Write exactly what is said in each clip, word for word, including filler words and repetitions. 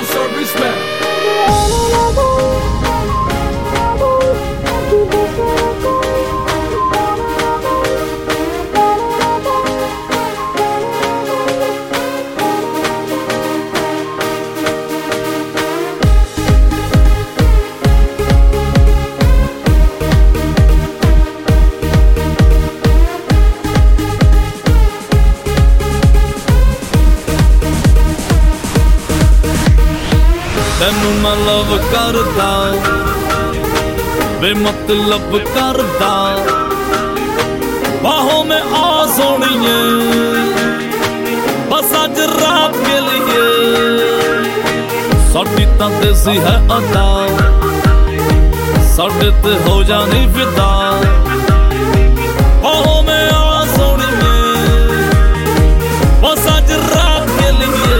respect. ਤੈਨੂੰ ਮੈਂ ਲਵ ਕਰਦਾ ਬੇਮਤਲਬ ਕਰਦਾ ਬਾਹੋਂ में आ सोनिए बस आज रात के लिए साडी तां देसी है अदा साडे ते हो जानी फिदा बाहों में आ सोनिए बस आज रात के लिए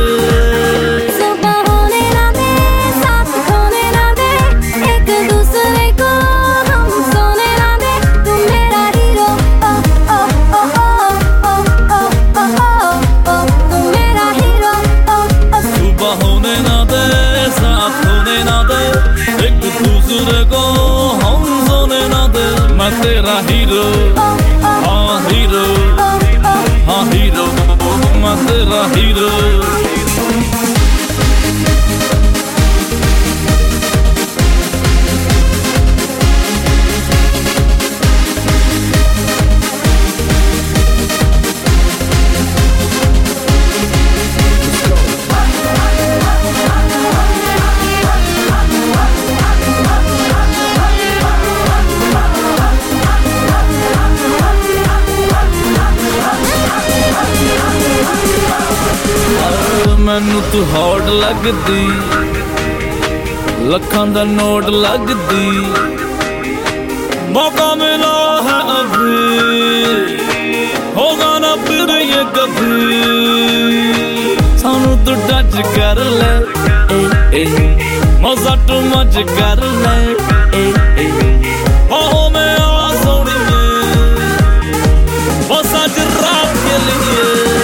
मैं तेरा हीरो हाँ हीरो हाँ हीरो मैं तेरा हीरो मैनू तू हॉट लगदी लखां दा नोट लगदी मौका मिला है अभी होगा ना फिर ये कभी सानू तू टच कर ले ए ए मजा तू मज कर ले ए ए बाहों में आ सोनिए बस आज रात के लिए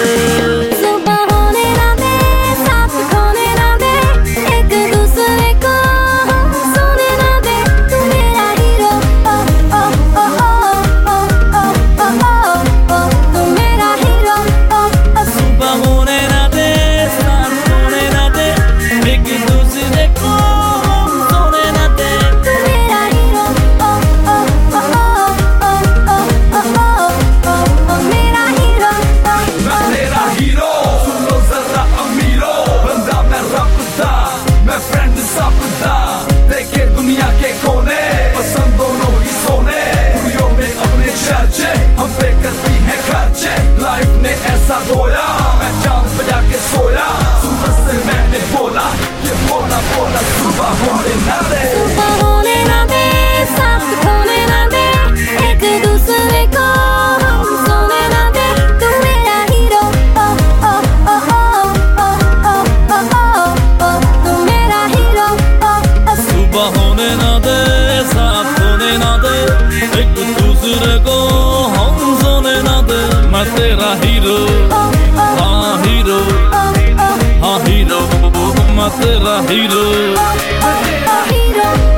ऐसा रोया मैं चांद बजा के सोया सुबह से मैंने बोला ये बोला बोला सुबह होने ना दे सुबह होने ना दे साथ खोने ना दे एक दूसरे को हम सोने ना दे तू मेरा हीरो ओ ओ ओ ओ ओ ओ ओ तू मेरा हीरो ओ सुबह होने ना दे साथ खोने ना दे एक दूसरे को हम सोने ना दे मैं तेरा हीरो हाँ हीरो हाँ हीरो मैं तेरा हीरो हीरो